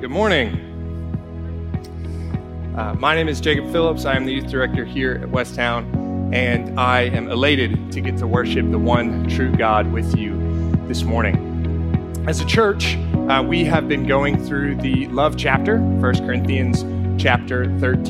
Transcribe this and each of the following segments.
Good morning. My name is Jacob Phillips. I am the youth director here at Westtown, and I am elated to get to worship the one true God with you this morning. As a church, we have been going through the love chapter, 1 Corinthians chapter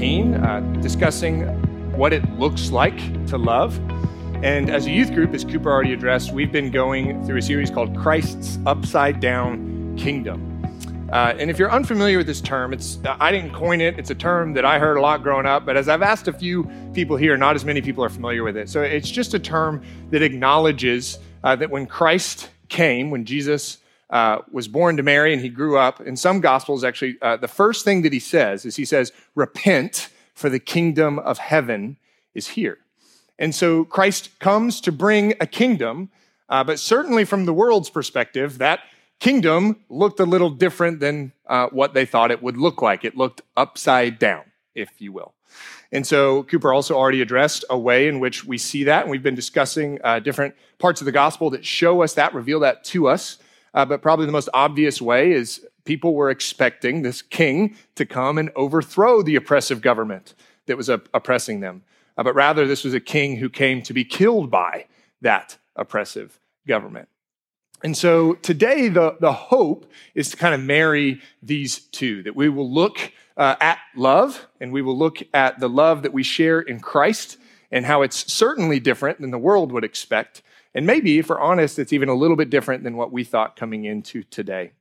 13, discussing what it looks like to love. And as a youth group, as Cooper already addressed, we've been going through a series called Christ's Upside Down Kingdom. And if you're unfamiliar with this term, I didn't coin it. It's a term that I heard a lot growing up, but as I've asked a few people here, not as many people are familiar with it. So it's just a term that acknowledges that when Christ came, when Jesus was born to Mary and he grew up, in some Gospels actually, the first thing that he says, repent, for the kingdom of heaven is here. And so Christ comes to bring a kingdom, but certainly from the world's perspective, that kingdom looked a little different than what they thought it would look like. It looked upside down, if you will. And so Cooper also already addressed a way in which we see that, and we've been discussing different parts of the gospel that show us that, reveal that to us. But probably the most obvious way is people were expecting this king to come and overthrow the oppressive government that was oppressing them. But rather, this was a king who came to be killed by that oppressive government. And so today, the hope is to kind of marry these two, that we will look at love, and we will look at the love that we share in Christ and how it's certainly different than the world would expect. And maybe, if we're honest, it's even a little bit different than what we thought coming into today.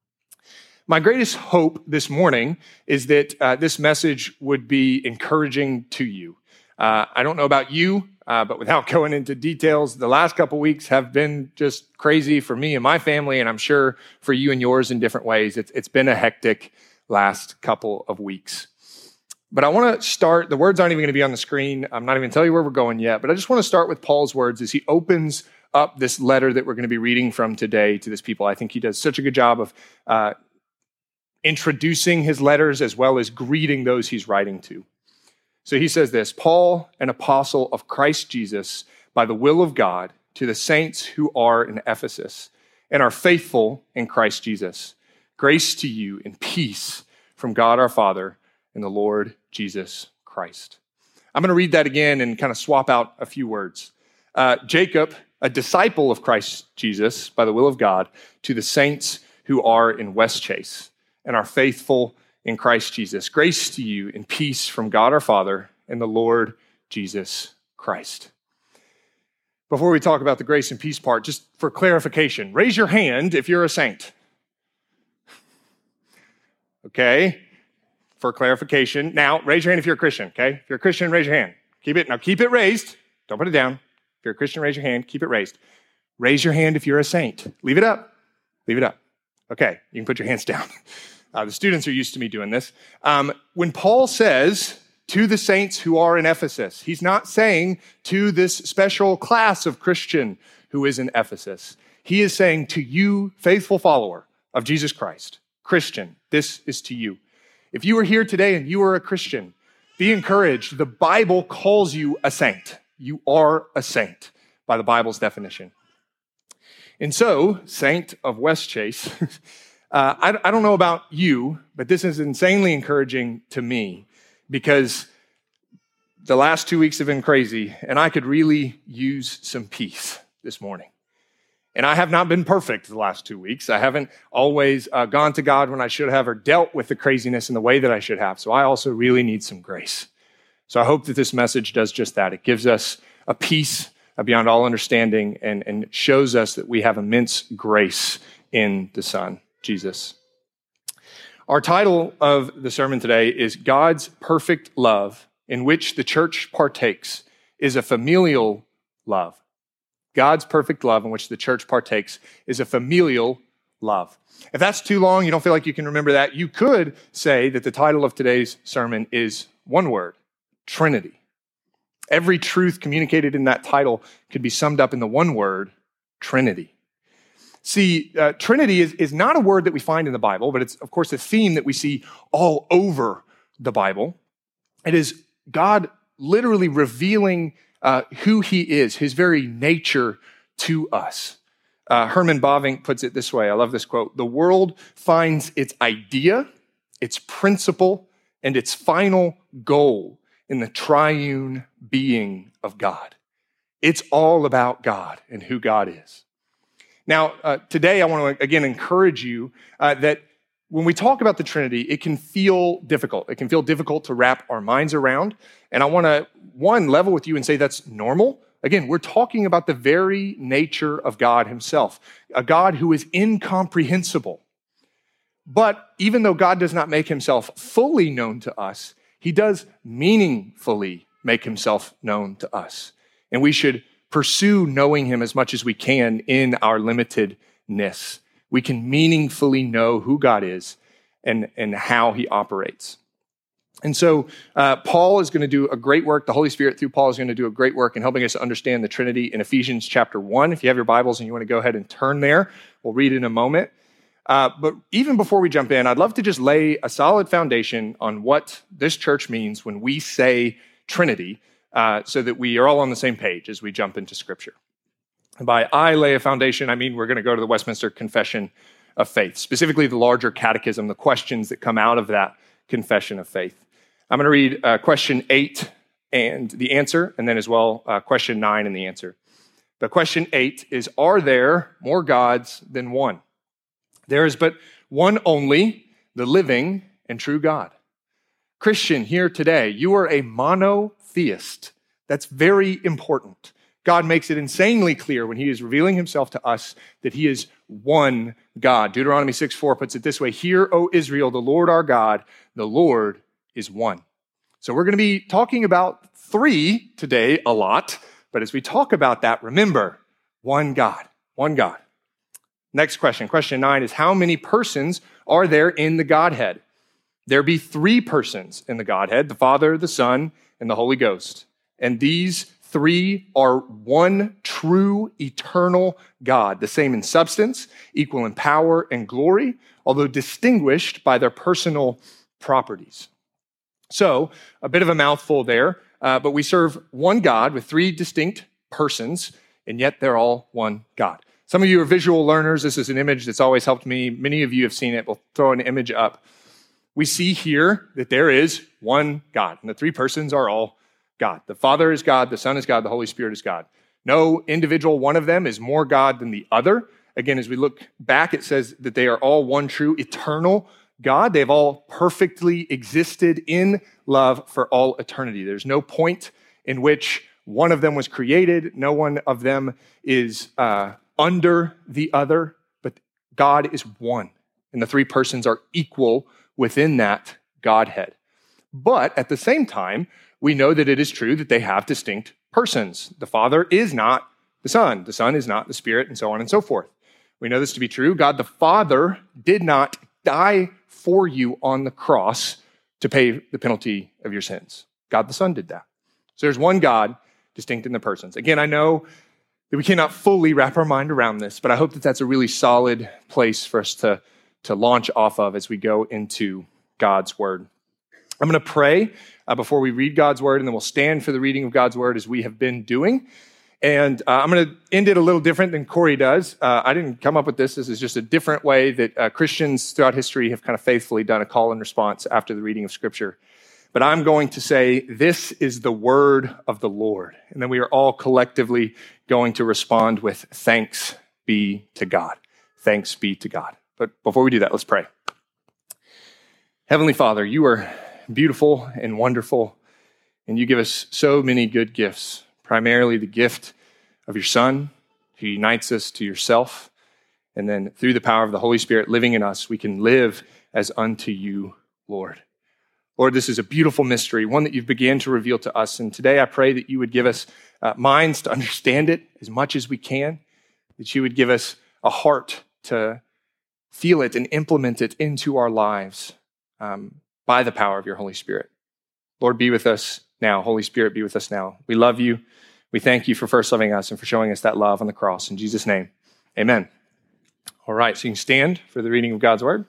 My greatest hope this morning is that this message would be encouraging to you. I don't know about you, but without going into details, the last couple weeks have been just crazy for me and my family, and I'm sure for you and yours in different ways. It's been a hectic last couple of weeks. But I want to start, the words aren't even going to be on the screen. I'm not even going to tell you where we're going yet, but I just want to start with Paul's words as he opens up this letter that we're going to be reading from today to this people. I think he does such a good job of introducing his letters as well as greeting those he's writing to. So he says this, Paul, an apostle of Christ Jesus, by the will of God, to the saints who are in Ephesus and are faithful in Christ Jesus. Grace to you and peace from God our Father and the Lord Jesus Christ. I'm going to read that again and kind of swap out a few words. Jacob, a disciple of Christ Jesus, by the will of God, to the saints who are in Westchase and are faithful in Christ Jesus. Grace to you and peace from God our Father and the Lord Jesus Christ. Before we talk about the grace and peace part, just for clarification, raise your hand if you're a saint. Okay, for clarification. Now, raise your hand if you're a Christian, okay? If you're a Christian, raise your hand. Keep it raised. Don't put it down. If you're a Christian, raise your hand. Keep it raised. Raise your hand if you're a saint. Leave it up. Leave it up. Okay, you can put your hands down. The students are used to me doing this. When Paul says to the saints who are in Ephesus, he's not saying to this special class of Christian who is in Ephesus. He is saying to you, faithful follower of Jesus Christ, Christian, this is to you. If you are here today and you are a Christian, be encouraged. The Bible calls you a saint. You are a saint by the Bible's definition. And so, saint of Westchase, I don't know about you, but this is insanely encouraging to me because the last 2 weeks have been crazy, and I could really use some peace this morning. And I have not been perfect the last 2 weeks. I haven't always gone to God when I should have or dealt with the craziness in the way that I should have. So I also really need some grace. So I hope that this message does just that. It gives us a peace beyond all understanding and shows us that we have immense grace in the Son, Jesus. Our title of the sermon today is God's Perfect Love, in which the church partakes, is a familial love. God's perfect love in which the church partakes is a familial love. If that's too long, you don't feel like you can remember that, you could say that the title of today's sermon is one word, Trinity. Every truth communicated in that title could be summed up in the one word, Trinity. See, Trinity is not a word that we find in the Bible, but it's, of course, a theme that we see all over the Bible. It is God literally revealing who he is, his very nature to us. Herman Bavinck puts it this way. I love this quote. The world finds its idea its principle, and its final goal in the triune being of God. It's all about God and who God is. Now, today I want to again encourage you that when we talk about the Trinity, it can feel difficult. It can feel difficult to wrap our minds around. And I want to, level with you and say that's normal. Again, we're talking about the very nature of God himself, a God who is incomprehensible. But even though God does not make himself fully known to us, he does meaningfully make himself known to us. And we should pursue knowing him as much as we can in our limitedness. We can meaningfully know who God is and how he operates. And so Paul is going to do a great work. The Holy Spirit through Paul is going to do a great work in helping us understand the Trinity in Ephesians chapter 1. If you have your Bibles and you want to go ahead and turn there, we'll read in a moment. But even before we jump in, I'd love to just lay a solid foundation on what this church means when we say Trinity, so that we are all on the same page as we jump into Scripture. And by I lay a foundation, I mean we're going to go to the Westminster Confession of Faith, specifically the larger catechism, the questions that come out of that confession of faith. I'm going to read question 8 and the answer, and then as well question 9 and the answer. But question 8 is, are there more gods than one? There is but one only, the living and true God. Christian, here today, you are a monotheist. That's very important. God makes it insanely clear when he is revealing himself to us that he is one God. Deuteronomy 6:4 puts it this way, "Hear, O Israel, the Lord our God, the Lord is one." So we're going to be talking about 3 today a lot, but as we talk about that, remember, one God, one God. Next question, question 9 is, how many persons are there in the Godhead? There be 3 persons in the Godhead, the Father, the Son, and the Holy Ghost. And these 3 are one true eternal God, the same in substance, equal in power and glory, although distinguished by their personal properties. So, a bit of a mouthful there, but we serve one God with 3 distinct persons, and yet they're all one God. Some of you are visual learners. This is an image that's always helped me. Many of you have seen it. We'll throw an image up. We see here that there is one God, and the 3 persons are all God. The Father is God, the Son is God, the Holy Spirit is God. No individual one of them is more God than the other. Again, as we look back, it says that they are all one true eternal God. They've all perfectly existed in love for all eternity. There's no point in which one of them was created. No one of them is under the other, but God is one, and the 3 persons are equal within that Godhead. But at the same time, we know that it is true that they have distinct persons. The Father is not the Son is not the Spirit, and so on and so forth. We know this to be true. God the Father did not die for you on the cross to pay the penalty of your sins. God the Son did that. So there's one God distinct in the persons. Again, I know that we cannot fully wrap our mind around this, but I hope that that's a really solid place for us to launch off of as we go into God's Word. I'm going to pray before we read God's Word, and then we'll stand for the reading of God's Word as we have been doing. And I'm going to end it a little different than Corey does. I didn't come up with this. This is just a different way that Christians throughout history have kind of faithfully done a call and response after the reading of Scripture. But I'm going to say, this is the word of the Lord. And then we are all collectively going to respond with thanks be to God. Thanks be to God. But before we do that, let's pray. Heavenly Father, you are beautiful and wonderful, and you give us so many good gifts, primarily the gift of your Son, who unites us to yourself. And then through the power of the Holy Spirit living in us, we can live as unto you, Lord. Lord, this is a beautiful mystery, one that you've began to reveal to us. And today I pray that you would give us minds to understand it as much as we can, that you would give us a heart to feel it and implement it into our lives by the power of your Holy Spirit. Lord, be with us now. Holy Spirit, be with us now. We love you. We thank you for first loving us and for showing us that love on the cross. In Jesus' name, amen. All right, so you can stand for the reading of God's Word.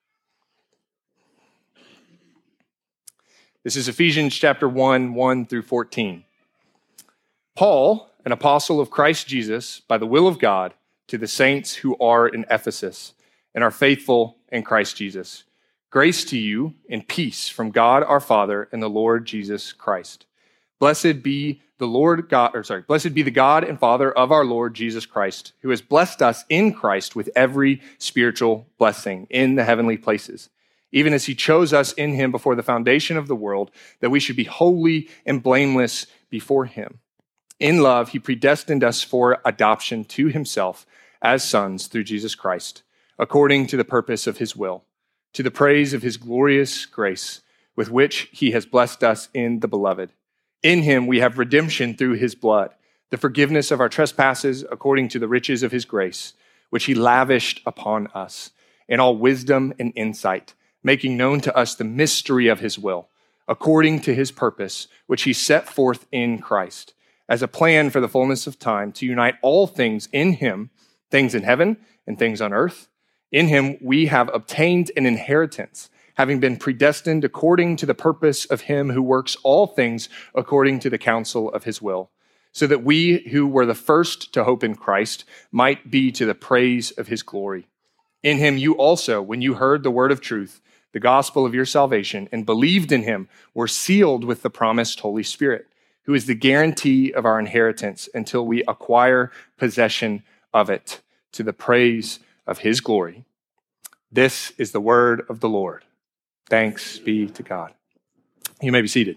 This is Ephesians chapter 1, 1 through 14. Paul, an apostle of Christ Jesus, by the will of God, to the saints who are in Ephesus and are faithful in Christ Jesus. Grace to you and peace from God our Father and the Lord Jesus Christ. Blessed be the God and Father of our Lord Jesus Christ, who has blessed us in Christ with every spiritual blessing in the heavenly places, even as he chose us in him before the foundation of the world, that we should be holy and blameless before him. In love, he predestined us for adoption to himself as sons through Jesus Christ, according to the purpose of his will, to the praise of his glorious grace, with which he has blessed us in the beloved. In him we have redemption through his blood, the forgiveness of our trespasses according to the riches of his grace, which he lavished upon us in all wisdom and insight, making known to us the mystery of his will, according to his purpose, which he set forth in Christ, as a plan for the fullness of time, to unite all things in him, things in heaven and things on earth. In him we have obtained an inheritance, having been predestined according to the purpose of him who works all things according to the counsel of his will, so that we who were the first to hope in Christ might be to the praise of his glory. In him you also, when you heard the word of truth, the gospel of your salvation, and believed in him, were sealed with the promised Holy Spirit, who is the guarantee of our inheritance until we acquire possession of it, to the praise of his glory. This is the word of the Lord. Thanks be to God. You may be seated.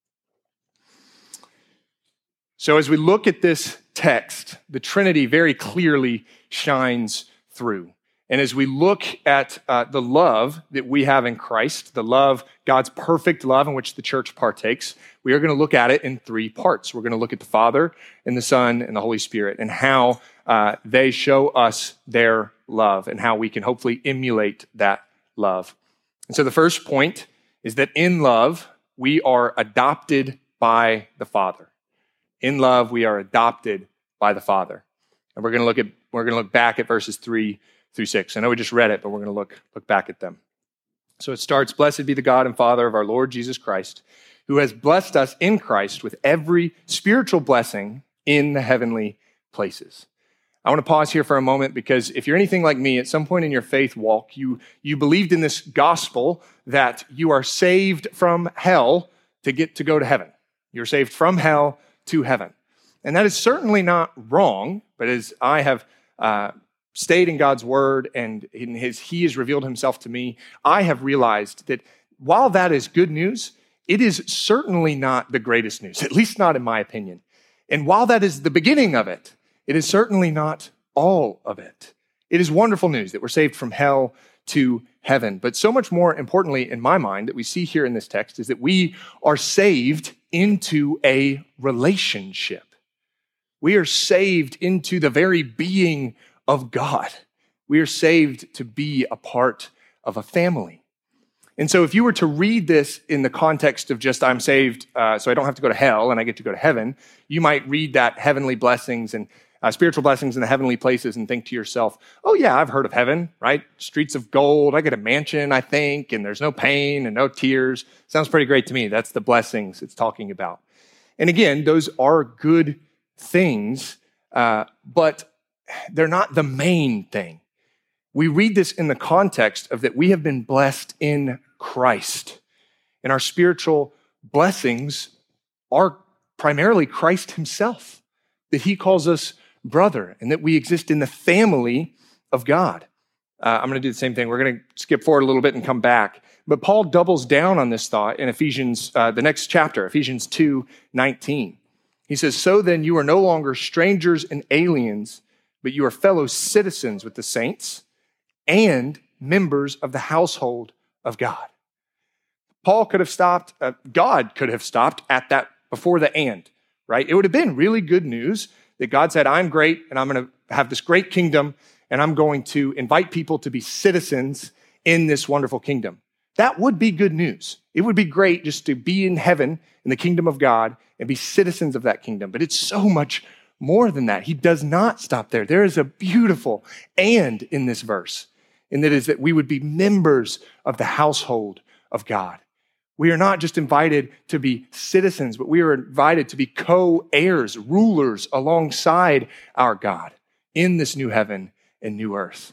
So as we look at this text, the Trinity very clearly shines through. And as we look at the love that we have in Christ, the love, God's perfect love in which the church partakes, we are going to look at it in three parts. We're going to look at the Father and the Son and the Holy Spirit and how they show us their love and how we can hopefully emulate that love. And so the first point is that in love, we are adopted by the Father. In love, we are adopted by the Father. And we're going to look back at verses 3 through 6. I know we just read it, but we're going to look back at them. So it starts, "Blessed be the God and Father of our Lord Jesus Christ, who has blessed us in Christ with every spiritual blessing in the heavenly places." I want to pause here for a moment because if you're anything like me, at some point in your faith walk, you believed in this gospel that you are saved from hell to go to heaven. You're saved from hell to heaven. And that is certainly not wrong, but as I have stayed in God's word and he has revealed himself to me, I have realized that while that is good news, it is certainly not the greatest news, at least not in my opinion. And while that is the beginning of it, it is certainly not all of it. It is wonderful news that we're saved from hell to heaven. But so much more importantly, in my mind, that we see here in this text is that we are saved into a relationship. We are saved into the very being of God. We are saved to be a part of a family. And so if you were to read this in the context of just I'm saved so I don't have to go to hell and I get to go to heaven, you might read that heavenly blessings and spiritual blessings in the heavenly places and think to yourself, oh yeah, I've heard of heaven, right? Streets of gold, I get a mansion, I think, and there's no pain and no tears. Sounds pretty great to me. That's the blessings it's talking about. And again, those are good things, but they're not the main thing. We read this in the context of that we have been blessed in Christ. And our spiritual blessings are primarily Christ himself, that he calls us brother and that we exist in the family of God. I'm going to do the same thing. We're going to skip forward a little bit and come back. But Paul doubles down on this thought in Ephesians, the next chapter, Ephesians 2:19. He says, "So then you are no longer strangers and aliens, but you are fellow citizens with the saints and members of the household of God." Paul could have stopped, God could have stopped at that before the "and," right? It would have been really good news that God said, I'm great and I'm going to have this great kingdom and I'm going to invite people to be citizens in this wonderful kingdom. That would be good news. It would be great just to be in heaven in the kingdom of God and be citizens of that kingdom. But it's so much more than that. He does not stop there. There is a beautiful "and" in this verse, and that is that we would be members of the household of God. We are not just invited to be citizens, but we are invited to be co-heirs, rulers alongside our God in this new heaven and new earth.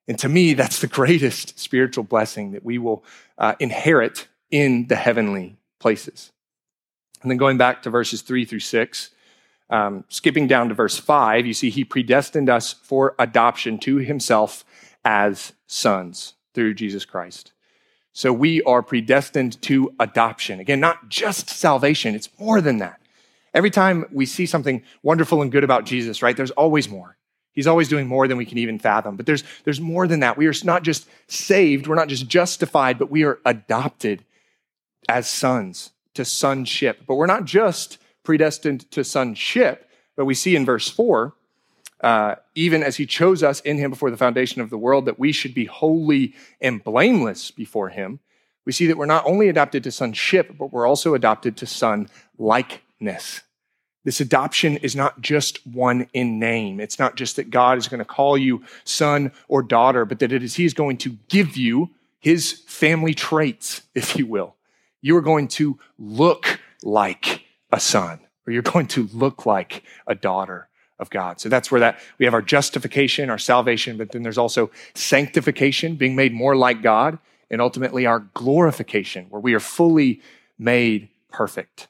And to me, that's the greatest spiritual blessing that we will inherit in the heavenly places. And then going back to verses 3-6, skipping down to verse 5, you see he predestined us for adoption to himself as sons through Jesus Christ. So we are predestined to adoption. Again, not just salvation, it's more than that. Every time we see something wonderful and good about Jesus, right, there's always more. He's always doing more than we can even fathom. But there's more than that. We are not just saved, we're not just justified, but we are adopted as sons to sonship. But we're not just predestined to sonship, but we see in verse 4, even as he chose us in him before the foundation of the world, that we should be holy and blameless before him. We see that we're not only adopted to sonship, but we're also adopted to son-likeness. This adoption is not just one in name. It's not just that God is going to call you son or daughter, but that he is going to give you his family traits, if you will. You are going to look like a son, or you're going to look like a daughter of God. So that's where we have our justification, our salvation, but then there's also sanctification, being made more like God, and ultimately our glorification, where we are fully made perfect.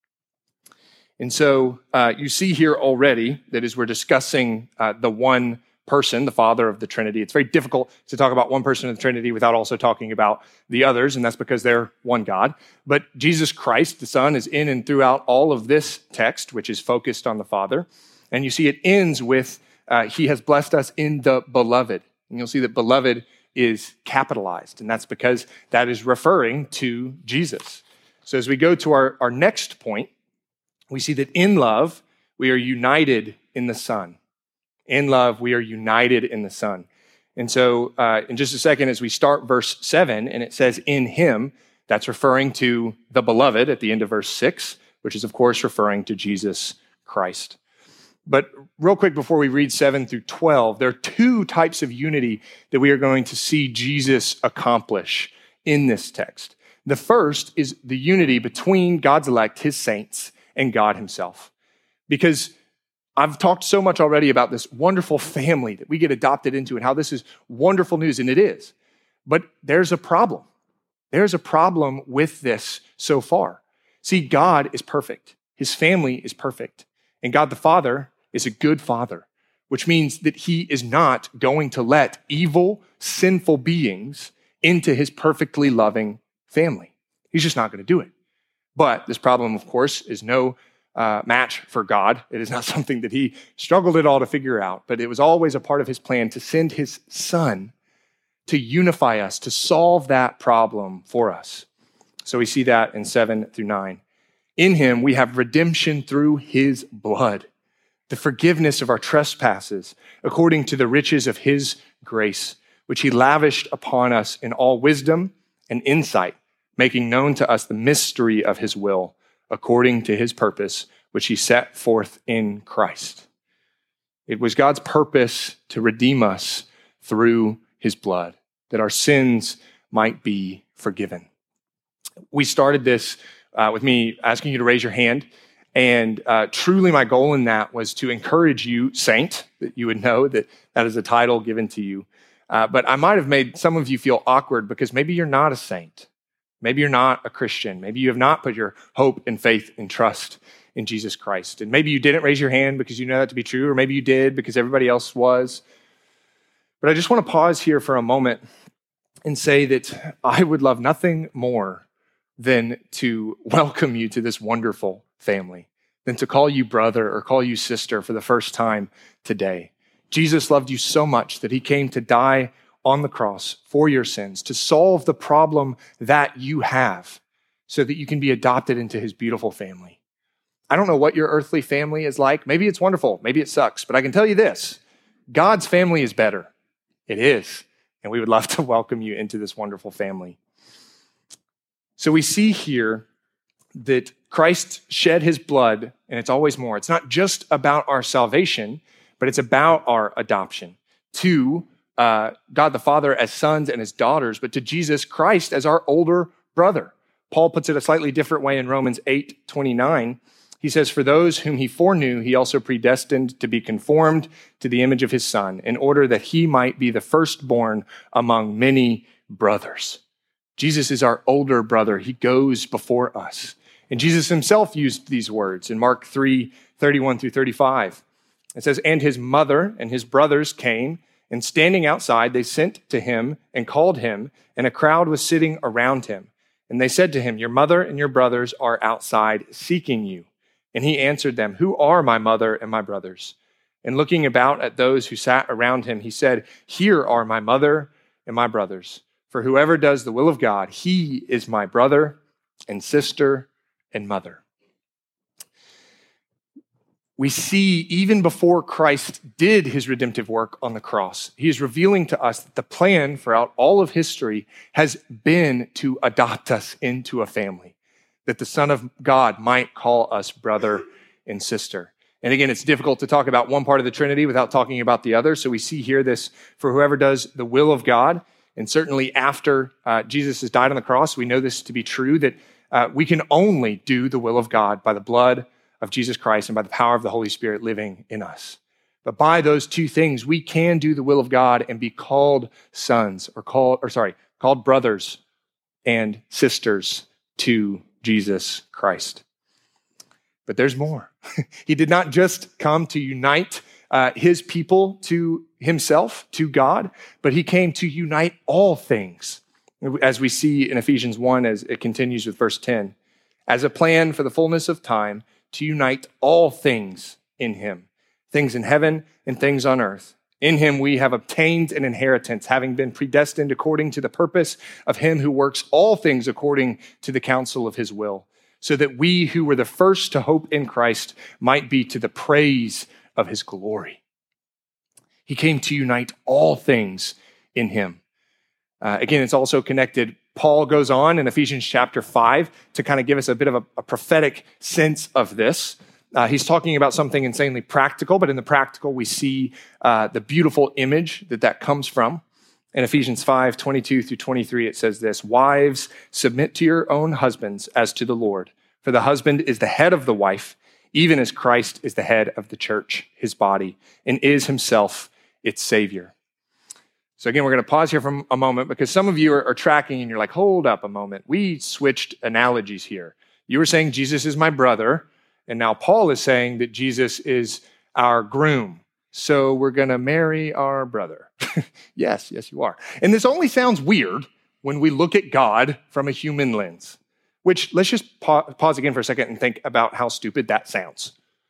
And so you see here already that as we're discussing the one person, the Father of the Trinity, it's very difficult to talk about one person of the Trinity without also talking about the others, and that's because they're one God. But Jesus Christ, the Son, is in and throughout all of this text, which is focused on the Father. And you see it ends with, he has blessed us in the beloved. And you'll see that beloved is capitalized, and that's because that is referring to Jesus. So as we go to our next point, we see that in love, we are united in the Son. In love, we are united in the Son. And so in just a second, as we start verse 7, and it says, in him, that's referring to the beloved at the end of verse 6, which is, of course, referring to Jesus Christ. But real quick, before we read 7-12, there are two types of unity that we are going to see Jesus accomplish in this text. The first is the unity between God's elect, his saints, and God himself. Because I've talked so much already about this wonderful family that we get adopted into and how this is wonderful news, and it is. But there's a problem. There's a problem with this so far. See, God is perfect. His family is perfect. And God the Father is a good father, which means that he is not going to let evil, sinful beings into his perfectly loving family. He's just not going to do it. But this problem, of course, is no match for God. It is not something that he struggled at all to figure out, but it was always a part of his plan to send his Son to unify us, to solve that problem for us. So we see that in 7-9. In him, we have redemption through his blood, the forgiveness of our trespasses, according to the riches of his grace, which he lavished upon us in all wisdom and insight, making known to us the mystery of his will, according to his purpose, which he set forth in Christ. It was God's purpose to redeem us through his blood, that our sins might be forgiven. We started this with me asking you to raise your hand, and truly my goal in that was to encourage you, saint, that you would know that that is a title given to you. But I might have made some of you feel awkward because maybe you're not a saint. Maybe you're not a Christian. Maybe you have not put your hope and faith and trust in Jesus Christ. And maybe you didn't raise your hand because you know that to be true, or maybe you did because everybody else was. But I just want to pause here for a moment and say that I would love nothing more than to welcome you to this wonderful family, than to call you brother or call you sister for the first time today. Jesus loved you so much that he came to die on the cross for your sins, to solve the problem that you have so that you can be adopted into his beautiful family. I don't know what your earthly family is like. Maybe it's wonderful. Maybe it sucks. But I can tell you this, God's family is better. It is. And we would love to welcome you into this wonderful family. So we see here that Christ shed his blood, and it's always more. It's not just about our salvation, but it's about our adoption to God the Father as sons and as daughters, but to Jesus Christ as our older brother. Paul puts it a slightly different way in Romans 8:29. He says, for those whom he foreknew, he also predestined to be conformed to the image of his Son, in order that he might be the firstborn among many brothers. Jesus is our older brother. He goes before us. And Jesus himself used these words in Mark 3:31 through 35. It says, and his mother and his brothers came, and standing outside, they sent to him and called him, and a crowd was sitting around him. And they said to him, your mother and your brothers are outside seeking you. And he answered them, who are my mother and my brothers? And looking about at those who sat around him, he said, here are my mother and my brothers. For whoever does the will of God, he is my brother and sister and mother. We see even before Christ did his redemptive work on the cross, he is revealing to us that the plan throughout all of history has been to adopt us into a family, that the Son of God might call us brother and sister. And again, it's difficult to talk about one part of the Trinity without talking about the other. So we see here this, for whoever does the will of God, and certainly after Jesus has died on the cross, we know this to be true, that we can only do the will of God by the blood of Jesus Christ and by the power of the Holy Spirit living in us. But by those two things, we can do the will of God and be called sons, called brothers and sisters to Jesus Christ. But there's more. He did not just come to unite his people to himself, to God, but he came to unite all things, as we see in Ephesians 1 as it continues with verse 10, as a plan for the fullness of time to unite all things in him, things in heaven and things on earth. In him we have obtained an inheritance, having been predestined according to the purpose of him who works all things according to the counsel of his will, so that we who were the first to hope in Christ might be to the praise of his glory. He came to unite all things in him. Again, it's also connected. Paul goes on in Ephesians chapter 5 to kind of give us a bit of a prophetic sense of this. He's talking about something insanely practical, but in the practical, we see the beautiful image that comes from. In Ephesians 5:22 through 23, it says this, wives, submit to your own husbands as to the Lord. For the husband is the head of the wife, even as Christ is the head of the church, his body, and is himself its Savior. So again, we're going to pause here for a moment because some of you are tracking and you're like, hold up a moment. We switched analogies here. You were saying Jesus is my brother, and now Paul is saying that Jesus is our groom. So we're going to marry our brother. Yes, you are. And this only sounds weird when we look at God from a human lens, which let's just pause again for a second and think about how stupid that sounds.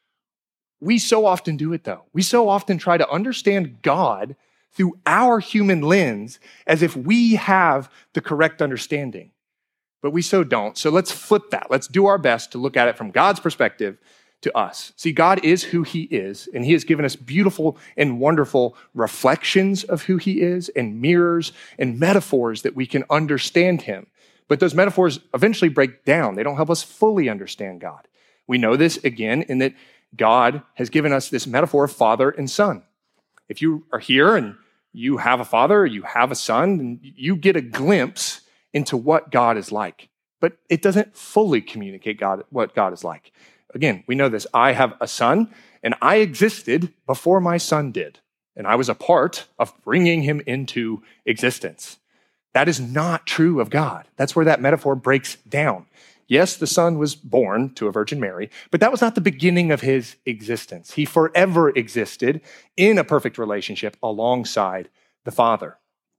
We so often do it, though. We so often try to understand God through our human lens as if we have the correct understanding. But we so don't. So let's flip that. Let's do our best to look at it from God's perspective to us. See, God is who he is, and he has given us beautiful and wonderful reflections of who he is, and mirrors and metaphors that we can understand him. But those metaphors eventually break down. They don't help us fully understand God. We know this, again, in that God has given us this metaphor of father and son. If you are here and you have a father, you have a son, then you get a glimpse into what God is like. But it doesn't fully communicate what God is like. Again, we know this. I have a son, and I existed before my son did. And I was a part of bringing him into existence. That is not true of God. That's where that metaphor breaks down. Yes, the Son was born to a Virgin Mary, but that was not the beginning of his existence. He forever existed in a perfect relationship alongside the Father.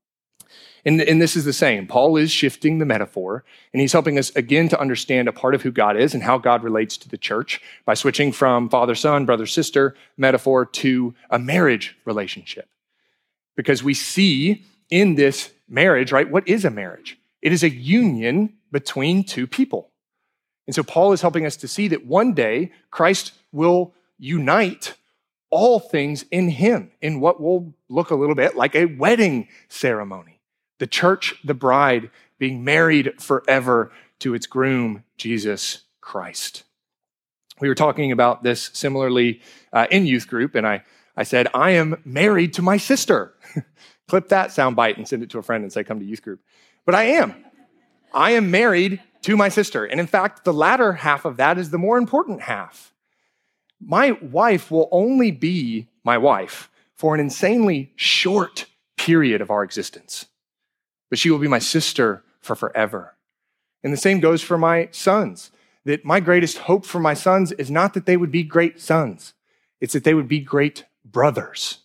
And this is the same. Paul is shifting the metaphor, and he's helping us again to understand a part of who God is and how God relates to the church by switching from father-son, brother-sister metaphor to a marriage relationship. Because we see in this marriage, right, what is a marriage? It is a union between two people. And so Paul is helping us to see that one day Christ will unite all things in him in what will look a little bit like a wedding ceremony. The church, the bride, being married forever to its groom, Jesus Christ. We were talking about this similarly in youth group, and I said, I am married to my sister. Clip that soundbite and send it to a friend and say, come to youth group. But I am. I am married to my sister. And in fact, the latter half of that is the more important half. My wife will only be my wife for an insanely short period of our existence, but she will be my sister for forever. And the same goes for my sons, that my greatest hope for my sons is not that they would be great sons, it's that they would be great brothers.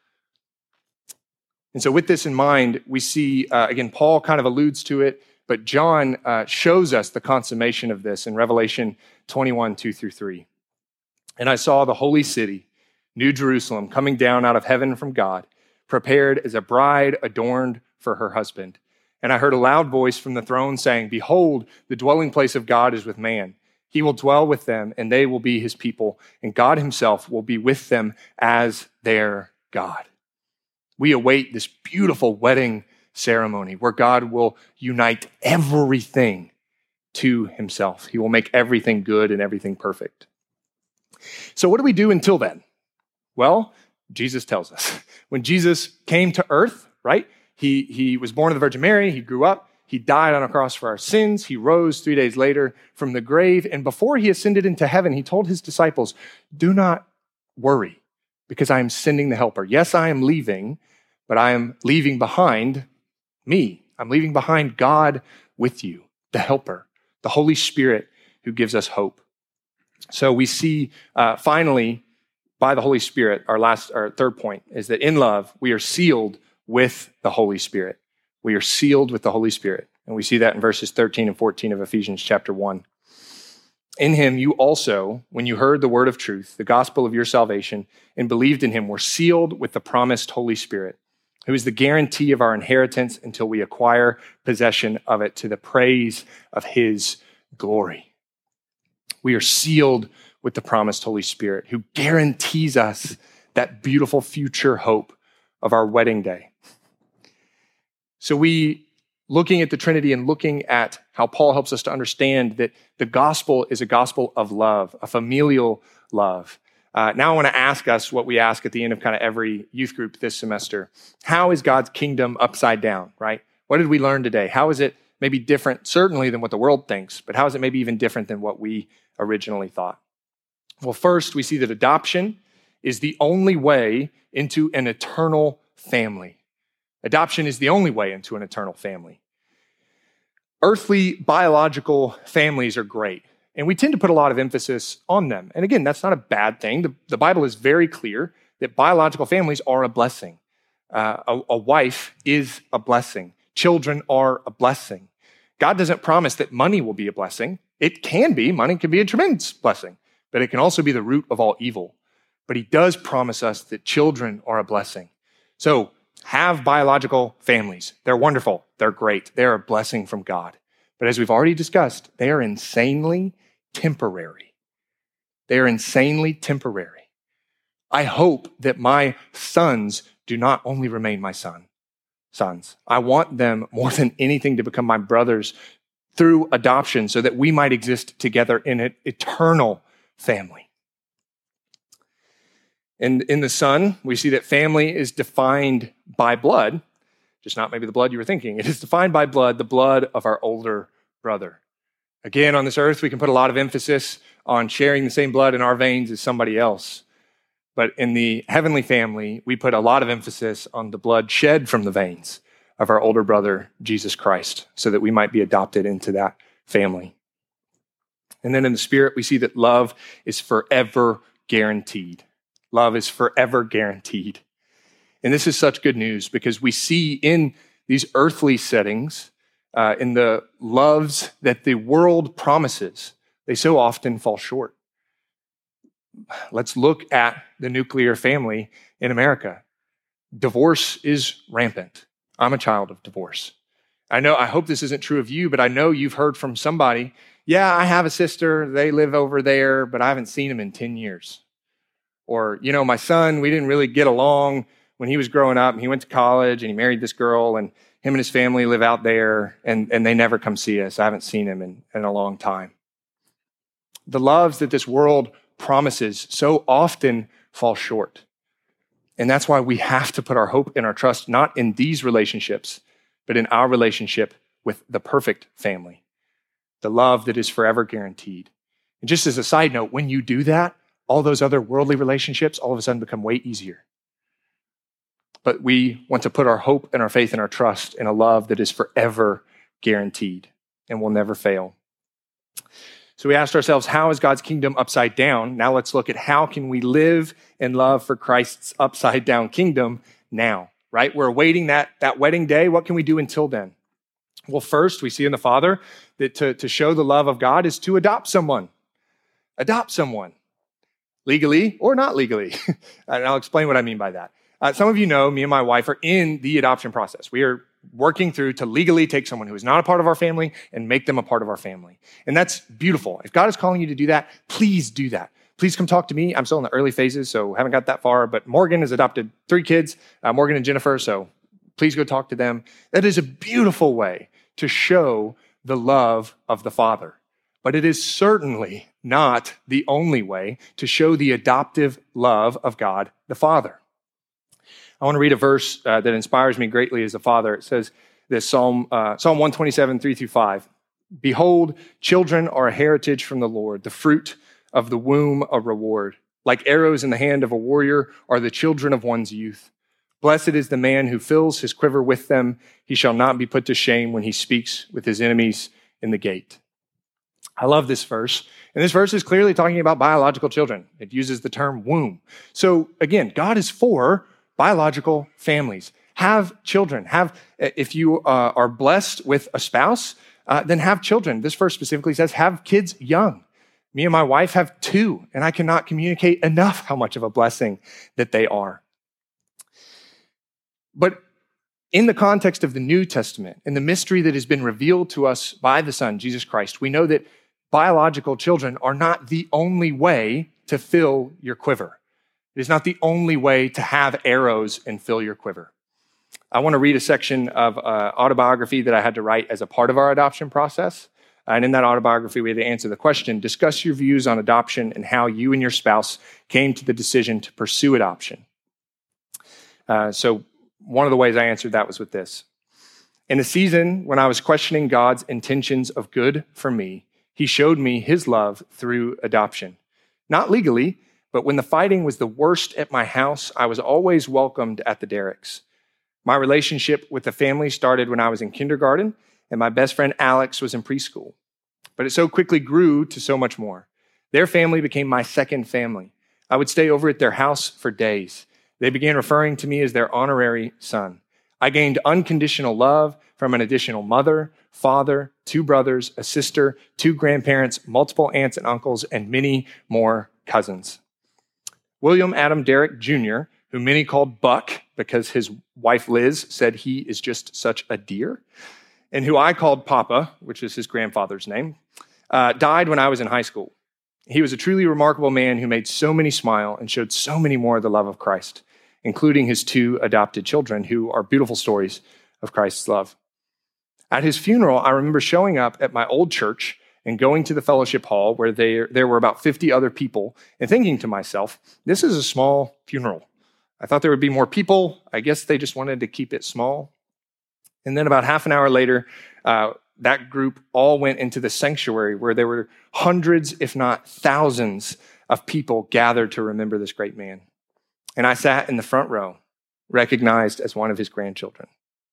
And so with this in mind, we see, again, Paul kind of alludes to it, but John shows us the consummation of this in Revelation 21, 2-3. And I saw the holy city, New Jerusalem, coming down out of heaven from God, prepared as a bride adorned for her husband. And I heard a loud voice from the throne saying, "Behold, the dwelling place of God is with man. He will dwell with them, and they will be his people, and God himself will be with them as their God." We await this beautiful wedding ceremony where God will unite everything to himself. He will make everything good and everything perfect. So what do we do until then? Well, Jesus tells us. When Jesus came to earth, right? He was born of the Virgin Mary. He grew up. He died on a cross for our sins. He rose 3 days later from the grave. And before he ascended into heaven, he told his disciples, "Do not worry, because I am sending the helper. Yes, I am leaving, but I am leaving behind me. I'm leaving behind God with you, the helper, the Holy Spirit who gives us hope." So we see finally by the Holy Spirit, our third point is that in love, we are sealed with the Holy Spirit. We are sealed with the Holy Spirit. And we see that in verses 13 and 14 of Ephesians chapter 1. In him, you also, when you heard the word of truth, the gospel of your salvation, and believed in him, were sealed with the promised Holy Spirit, who is the guarantee of our inheritance until we acquire possession of it to the praise of his glory. We are sealed with the promised Holy Spirit, who guarantees us that beautiful future hope of our wedding day. So looking at the Trinity and looking at how Paul helps us to understand that the gospel is a gospel of love, a familial love. Now I want to ask us what we ask at the end of kind of every youth group this semester. How is God's kingdom upside down, right? What did we learn today? How is it maybe different, certainly, than what the world thinks, but how is it maybe even different than what we originally thought? Well, first, we see that adoption is the only way into an eternal family. Adoption is the only way into an eternal family. Earthly biological families are great, and we tend to put a lot of emphasis on them. And again, that's not a bad thing. The Bible is very clear that biological families are a blessing. A wife is a blessing. Children are a blessing. God doesn't promise that money will be a blessing. It can be. Money can be a tremendous blessing, but it can also be the root of all evil. But he does promise us that children are a blessing. So have biological families. They're wonderful. They're great. They're a blessing from God. But as we've already discussed, they are insanely temporary. They are insanely temporary. I hope that my sons do not only remain my sons. I want them more than anything to become my brothers through adoption so that we might exist together in an eternal family. And in the Son, we see that family is defined by blood, just not maybe the blood you were thinking. It is defined by blood, the blood of our older brother. Again, on this earth, we can put a lot of emphasis on sharing the same blood in our veins as somebody else. But in the heavenly family, we put a lot of emphasis on the blood shed from the veins of our older brother, Jesus Christ, so that we might be adopted into that family. And then in the Spirit, we see that love is forever guaranteed. Love is forever guaranteed. And this is such good news because we see in these earthly settings, in the loves that the world promises, they so often fall short. Let's look at the nuclear family in America. Divorce is rampant. I'm a child of divorce. I hope this isn't true of you, but I know you've heard from somebody, yeah, I have a sister, they live over there, but I haven't seen them in 10 years. Or, my son, we didn't really get along when he was growing up, and he went to college, and he married this girl, and him and his family live out there, and they never come see us. I haven't seen him in a long time. The loves that this world promises so often fall short. And that's why we have to put our hope and our trust not in these relationships, but in our relationship with the perfect family, the love that is forever guaranteed. And just as a side note, when you do that, all those other worldly relationships all of a sudden become way easier. But we want to put our hope and our faith and our trust in a love that is forever guaranteed and will never fail. So we asked ourselves, how is God's kingdom upside down? Now let's look at how can we live in love for Christ's upside down kingdom now, right? We're awaiting that wedding day. What can we do until then? Well, first, we see in the Father that to show the love of God is to adopt someone. Adopt someone, legally or not legally. And I'll explain what I mean by that. Some of you know, me and my wife are in the adoption process. We are working through to legally take someone who is not a part of our family and make them a part of our family. And that's beautiful. If God is calling you to do that, please do that. Please come talk to me. I'm still in the early phases, so haven't got that far. But Morgan has adopted 3 kids, Morgan and Jennifer, so please go talk to them. That is a beautiful way to show the love of the Father. But it is certainly not the only way to show the adoptive love of God the Father. I want to read a verse that inspires me greatly as a father. It says this, Psalm 127, 3-5. Behold, children are a heritage from the Lord, the fruit of the womb a reward. Like arrows in the hand of a warrior are the children of one's youth. Blessed is the man who fills his quiver with them. He shall not be put to shame when he speaks with his enemies in the gate. I love this verse. And this verse is clearly talking about biological children. It uses the term womb. So again, God is for biological families. Have children. If you are blessed with a spouse, then have children. This verse specifically says have kids young. Me and my wife have 2, and I cannot communicate enough how much of a blessing that they are. But in the context of the New Testament and the mystery that has been revealed to us by the Son, Jesus Christ, we know that biological children are not the only way to fill your quiver. It is not the only way to have arrows and fill your quiver. I want to read a section of autobiography that I had to write as a part of our adoption process. And in that autobiography, we had to answer the question, discuss your views on adoption and how you and your spouse came to the decision to pursue adoption. So one of the ways I answered that was with this. In a season when I was questioning God's intentions of good for me, he showed me his love through adoption. Not legally, but when the fighting was the worst at my house, I was always welcomed at the Derricks. My relationship with the family started when I was in kindergarten, and my best friend Alex was in preschool. But it so quickly grew to so much more. Their family became my second family. I would stay over at their house for days. They began referring to me as their honorary son. I gained unconditional love from an additional mother, father, 2 brothers, a sister, 2 grandparents, multiple aunts and uncles, and many more cousins. William Adam Derrick Jr., who many called Buck because his wife Liz said he is just such a dear, and who I called Papa, which is his grandfather's name, died when I was in high school. He was a truly remarkable man who made so many smile and showed so many more of the love of Christ, including his 2 adopted children, who are beautiful stories of Christ's love. At his funeral, I remember showing up at my old church and going to the fellowship hall where there were about 50 other people and thinking to myself, this is a small funeral. I thought there would be more people. I guess they just wanted to keep it small. And then about half an hour later, that group all went into the sanctuary where there were hundreds, if not thousands, of people gathered to remember this great man. And I sat in the front row, recognized as one of his grandchildren.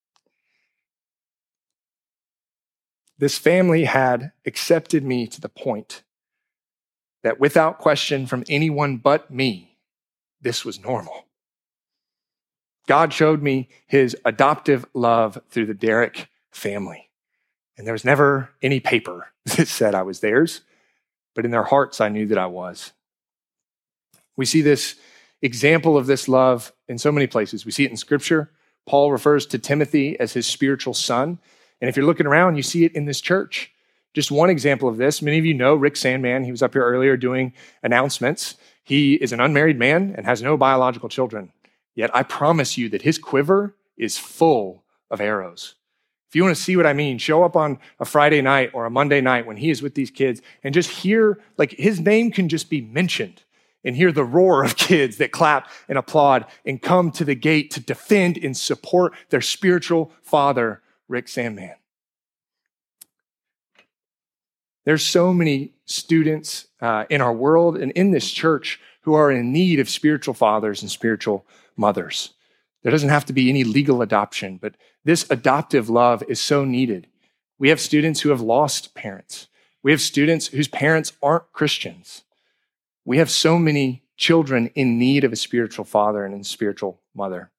This family had accepted me to the point that without question from anyone but me, this was normal. God showed me his adoptive love through the Derrick family. And there was never any paper that said I was theirs, but in their hearts, I knew that I was. We see this example of this love in so many places. We see it in Scripture. Paul refers to Timothy as his spiritual son. And if you're looking around, you see it in this church. Just one example of this. Many of you know Rick Sandman. He was up here earlier doing announcements. He is an unmarried man and has no biological children. Yet I promise you that his quiver is full of arrows. If you want to see what I mean, show up on a Friday night or a Monday night when he is with these kids and just hear, like, his name can just be mentioned and hear the roar of kids that clap and applaud and come to the gate to defend and support their spiritual father, Rick Sandman. There's so many students in our world and in this church who are in need of spiritual fathers and spiritual mothers. There doesn't have to be any legal adoption, but this adoptive love is so needed. We have students who have lost parents. We have students whose parents aren't Christians. We have so many children in need of a spiritual father and a spiritual mother.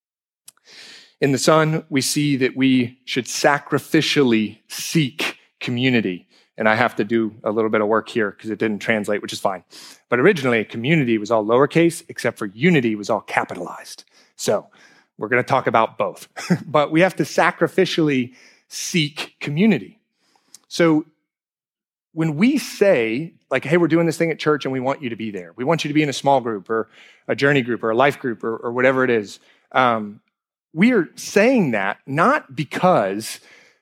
In the Son, we see that we should sacrificially seek community. And I have to do a little bit of work here because it didn't translate, which is fine. But originally, community was all lowercase, except for unity was all capitalized. So we're going to talk about both. But we have to sacrificially seek community. So when we say, like, hey, we're doing this thing at church and we want you to be there. We want you to be in a small group or a journey group or a life group or whatever it is. We are saying that not because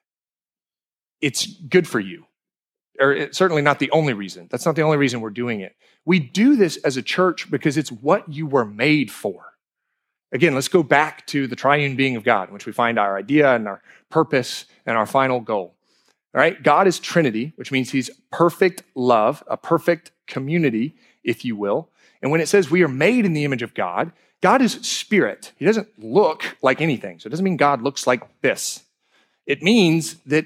it's good for you, or it's certainly not the only reason. That's not the only reason we're doing it. We do this as a church because it's what you were made for. Again, let's go back to the triune being of God, in which we find our idea and our purpose and our final goal. All right, God is Trinity, which means he's perfect love, a perfect community, if you will. And when it says we are made in the image of God, God is spirit. He doesn't look like anything. So it doesn't mean God looks like this. It means that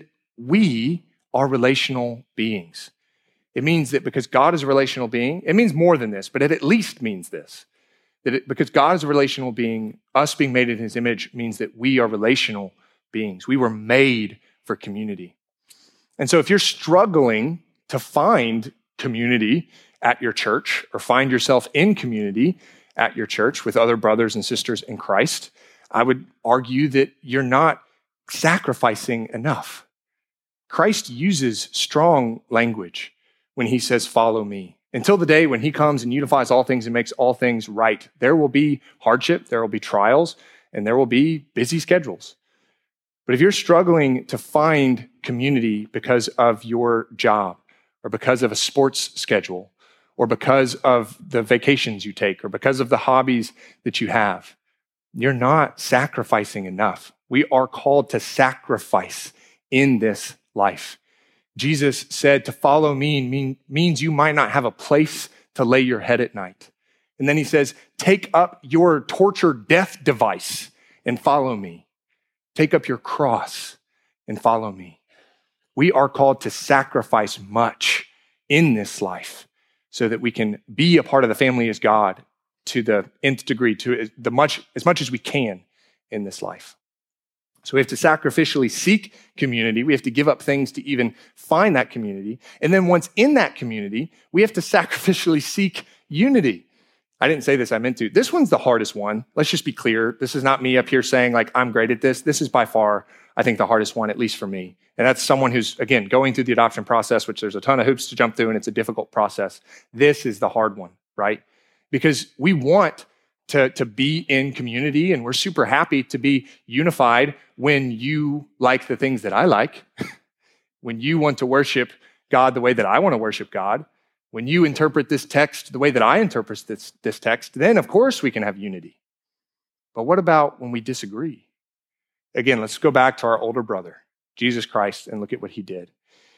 we are relational beings. It means that because God is a relational being, it means more than this, but it at least means this. Because God is a relational being, us being made in his image means that we are relational beings. We were made for community. And so if you're struggling to find community at your church or find yourself in community at your church with other brothers and sisters in Christ, I would argue that you're not sacrificing enough. Christ uses strong language when he says, follow me. Until the day when he comes and unifies all things and makes all things right, there will be hardship, there will be trials, and there will be busy schedules. But if you're struggling to find community because of your job or because of a sports schedule or because of the vacations you take or because of the hobbies that you have, you're not sacrificing enough. We are called to sacrifice in this life. Jesus said to follow me means you might not have a place to lay your head at night. And then he says, take up your torture death device and follow me. Take up your cross and follow me. We are called to sacrifice much in this life so that we can be a part of the family as God to the nth degree, to as much as we can in this life. So we have to sacrificially seek community. We have to give up things to even find that community. And then once in that community, we have to sacrificially seek unity. I didn't say this, I meant to. This one's the hardest one. Let's just be clear. This is not me up here saying, like, I'm great at this. This is by far, I think, the hardest one, at least for me. And that's someone who's, again, going through the adoption process, which there's a ton of hoops to jump through, and it's a difficult process. This is the hard one, right? Because we want to be in community, and we're super happy to be unified when you like the things that I like, when you want to worship God the way that I want to worship God, when you interpret this text the way that I interpret this text, then of course we can have unity. But what about when we disagree? Again, let's go back to our older brother, Jesus Christ, and look at what he did.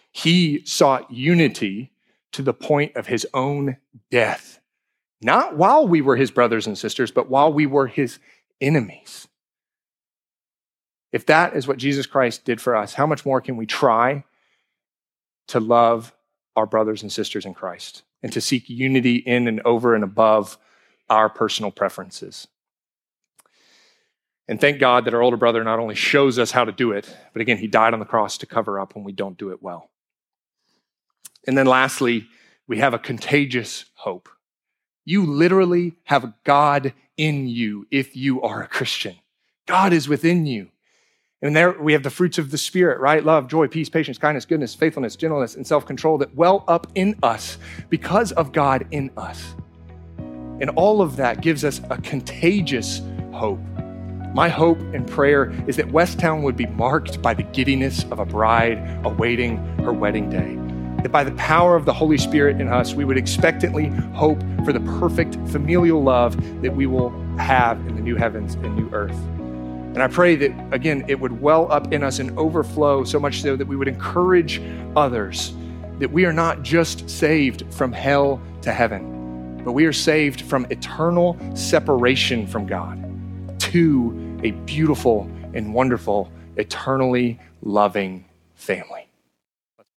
He sought unity to the point of his own death. Not while we were his brothers and sisters, but while we were his enemies. If that is what Jesus Christ did for us, how much more can we try to love our brothers and sisters in Christ and to seek unity in and over and above our personal preferences? And thank God that our older brother not only shows us how to do it, but again, he died on the cross to cover up when we don't do it well. And then lastly, we have a contagious hope. You literally have God in you if you are a Christian. God is within you. And there we have the fruits of the Spirit, right? Love, joy, peace, patience, kindness, goodness, faithfulness, gentleness, and self-control that well up in us because of God in us. And all of that gives us a contagious hope. My hope and prayer is that Westtown would be marked by the giddiness of a bride awaiting her wedding day. That by the power of the Holy Spirit in us, we would expectantly hope for the perfect familial love that we will have in the new heavens and new earth. And I pray that, again, it would well up in us and overflow so much so that we would encourage others that we are not just saved from hell to heaven, but we are saved from eternal separation from God to a beautiful and wonderful, eternally loving family.